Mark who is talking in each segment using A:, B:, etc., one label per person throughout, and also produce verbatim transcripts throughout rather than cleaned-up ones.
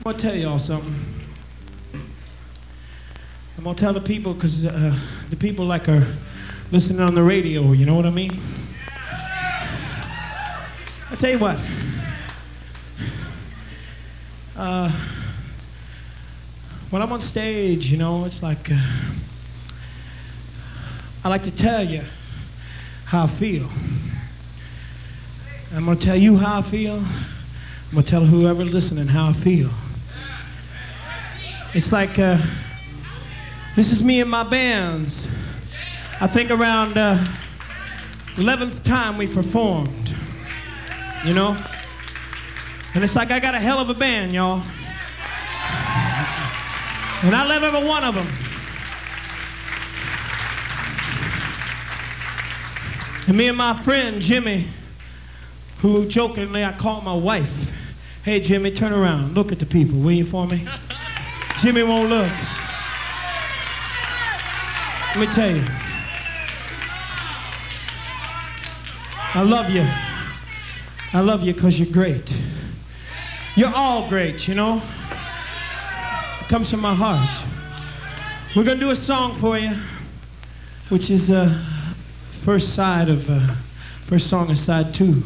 A: I'm gonna tell y'all something. I'm gonna tell the people, because uh, the people like are listening on the radio, you know what I mean? I tell you what. Uh, when I'm on stage, you know, it's like uh, I like to tell you how I feel. I'm gonna tell you how I feel. I'm gonna tell whoever's listening how I feel. It's like, uh, this is me and my bands. I think around uh, eleventh time we performed, you know? And it's like I got a hell of a band, y'all. And I love every one of them. And me and my friend Jimmy, who jokingly I call my wife. Hey Jimmy, turn around, look at the people, will you, for me? Jimmy won't look. Let me tell you. I love you. I love you because you're great. You're all great, you know. It comes from my heart. We're going to do a song for you, which is uh, first side of, uh, first song of side two.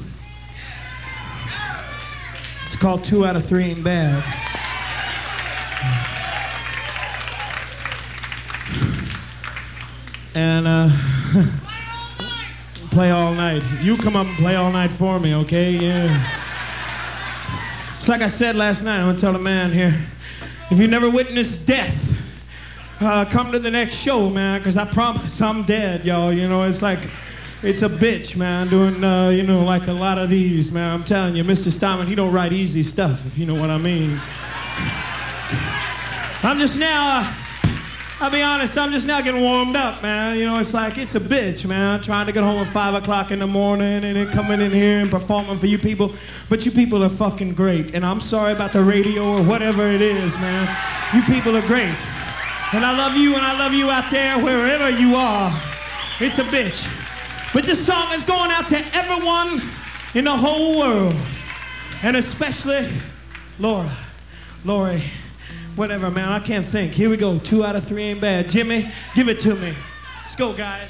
A: It's called Two Out of Three Ain't Bad. And uh, play all night. You come up and play all night for me, okay? Yeah. It's like I said last night. I'm gonna tell the man here: if you never witnessed death, uh, come to the next show, man. Cause I promise I'm dead, y'all. You know, it's like it's a bitch, man. Doing uh, you know, like a lot of these, man. I'm telling you, Mister Steinman, he don't write easy stuff, if you know what I mean. I'm just now. Uh, I'll be honest, I'm just now getting warmed up, man. You know, it's like, it's a bitch, man. Trying to get home at five o'clock in the morning and then coming in here and performing for you people. But you people are fucking great. And I'm sorry about the radio or whatever it is, man. You people are great. And I love you, and I love you out there, wherever you are. It's a bitch. But this song is going out to everyone in the whole world. And especially Laura, Lori. Whatever, man, I can't think. Here we go. Two out of three ain't bad. Jimmy, give it to me. Let's go, guys.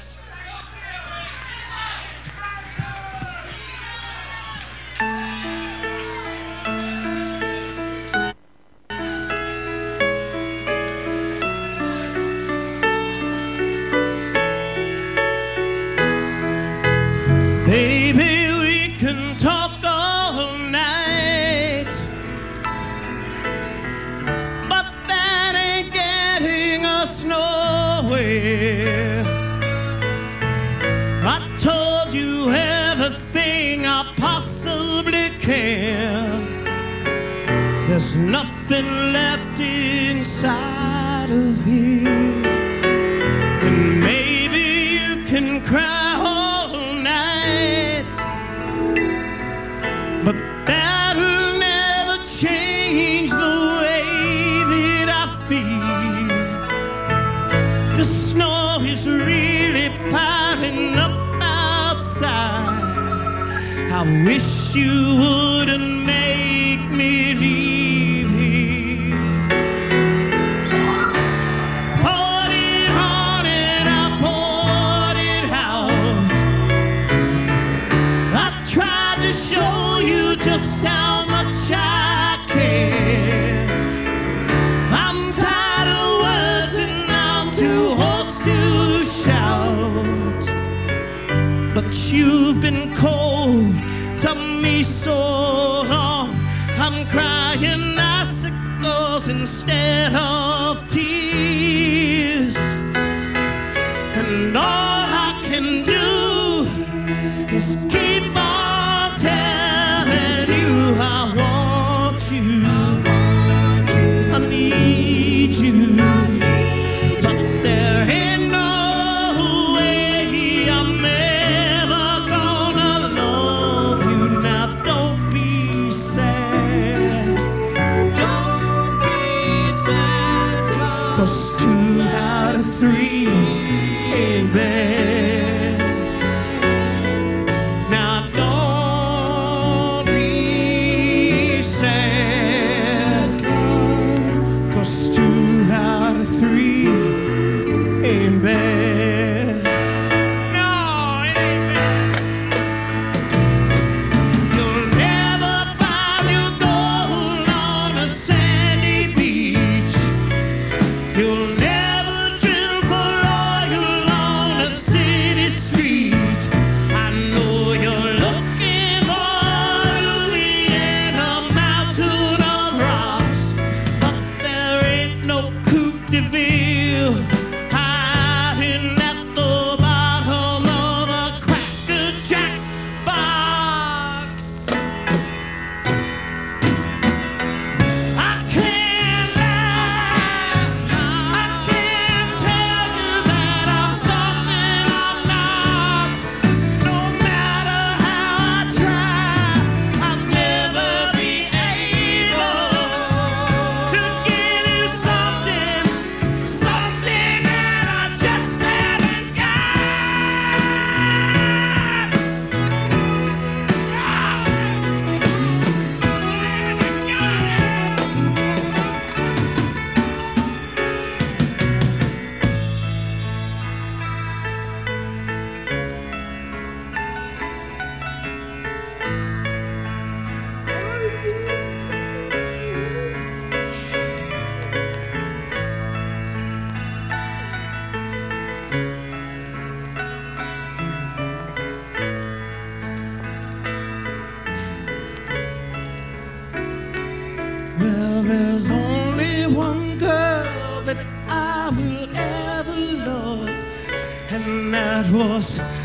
A: Baby, we can talk all night, but that ain't getting us nowhere. I told you everything I possibly can. There's nothing left inside of here. And maybe you can cry all night, but that'll never change the way that I feel. The snow is really piling up outside. I wish you wouldn't make me leave here. Poured it on and I poured it out. I tried to show you just how much I care. I'm tired of words and I'm too hoarse to shout. But you've been cold to me so long. I'm crying icicles instead of tears. And all I can do is keep on telling you I want you, I need you, but there ain't no way I'm ever gonna love you. Now don't was